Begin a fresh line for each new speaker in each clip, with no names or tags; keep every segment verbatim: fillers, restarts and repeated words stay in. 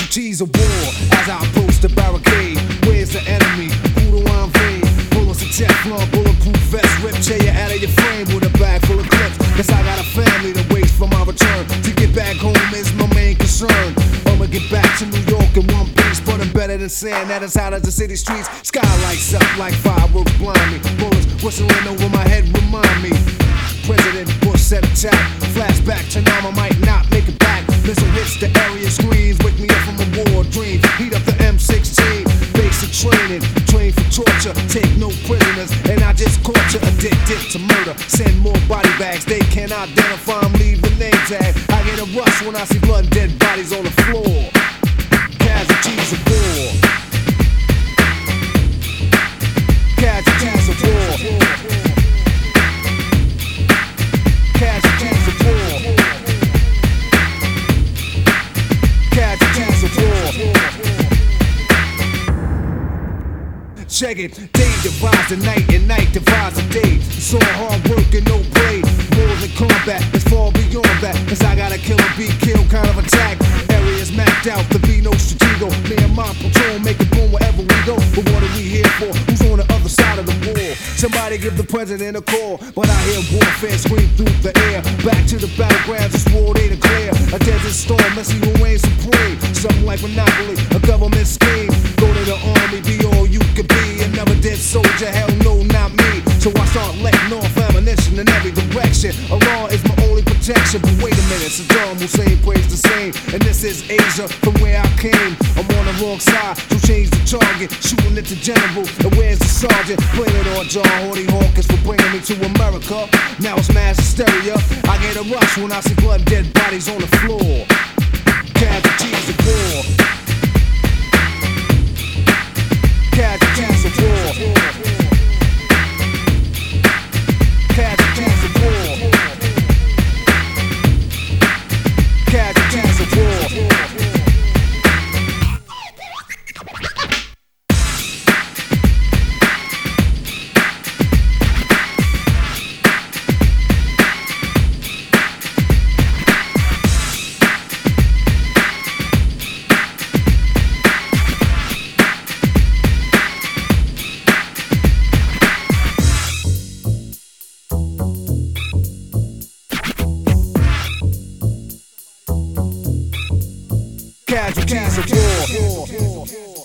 Casualties of war as I approach the barricade. Where's the enemy? Who do I invade? Bullets of Teflon, bulletproof vest, rip tear you out of your frame with a bag full of clips. Cause I got a family that waits for my return. To get back home is my main concern. I'ma get back to New York in one piece, but I'm better than saying that it's out of the city streets. Sky lights up like fireworks blind me. Bullets whistling over my head remind me. President Bush set a tap. Flashback to now I might not make it back. Missile hits the area screens. Wake me up from a war dream. Heat up the M sixteen. Basic training. Train for torture. Take no prisoners. And I just caught you addicted to murder. Send more body bags. They can't identify them. Leave the name tag. I get a rush when I see blood and dead bodies on the floor. Casualties of war. Casualties of war. Casualties of war. Casualties of war. Check it, day divides the night and night divides the day. It's all hard work and no play. More than combat, it's far beyond that. Cause I gotta kill or be killed kind of attack. Areas mapped out, there be no stratego. Me and my patrol make it boom wherever we go. But what are we here for? Who's on the other side of the wall? Somebody give the president a call. But I hear warfare scream through the air. Back to the battlegrounds, it's war they declare. A desert storm, let's see who reigns supreme. Something like Monopoly, a government scheme. Go to the army, be all you could be. Another dead soldier, hell no, not me. So I start letting off ammunition in every direction. Allah is my only protection. But wait a minute, Saddam Hussein prays the same. And this is Asia, from where I came. I'm on the wrong side, so change the target. Shooting at the general, and where's the sergeant? Blame it on John Horty Hawkins for bringing me to America. Now it's mass hysteria. I get a rush when I see blood and dead bodies on the floor. Casualties of war. Casualties of war. Casualties of war. Casualties of war. Casualties of war.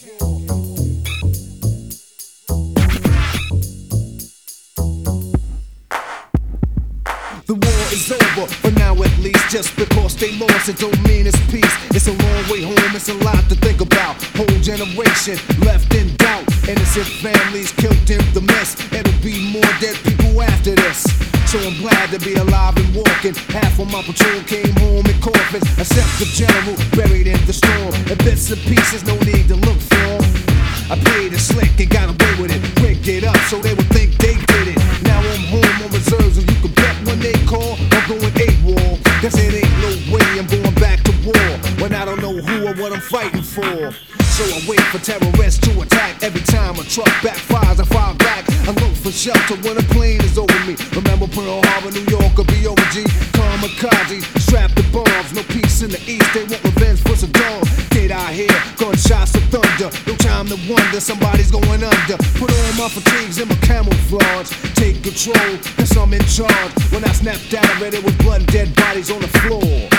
The war is over, for now at least. Just because they lost it don't mean it's peace. It's a long way home, it's a lot to think about. Whole generation left in doubt. Innocent families killed in the mess. It'll be more dead people after this. So I'm glad to be alive and walking. Half of my patrol came home in coffins, except the general buried in the storm. And bits and pieces, no need to look for 'em. I played it slick and got away with it. Quick it up so they would think they did it. Now I'm home on reserves and you can bet when they call, I'm going AWOL. Cause it ain't no way I'm going back to war when I don't know who or what I'm fighting for. So I wait for terrorists to attack. Every time a truck backfires, I fire back. I look for shelter when a plane is over me. Remember Pearl Harbor, New York, or B O G. Kamikaze, strapped to bombs. No peace in the east, they want revenge for Saddam. Did I hear gunshots of thunder? No time to wonder, somebody's going under. Put on my fatigues and my camouflage. Take control, cause I'm in charge. When I snapped out of it, it was blood and dead bodies on the floor.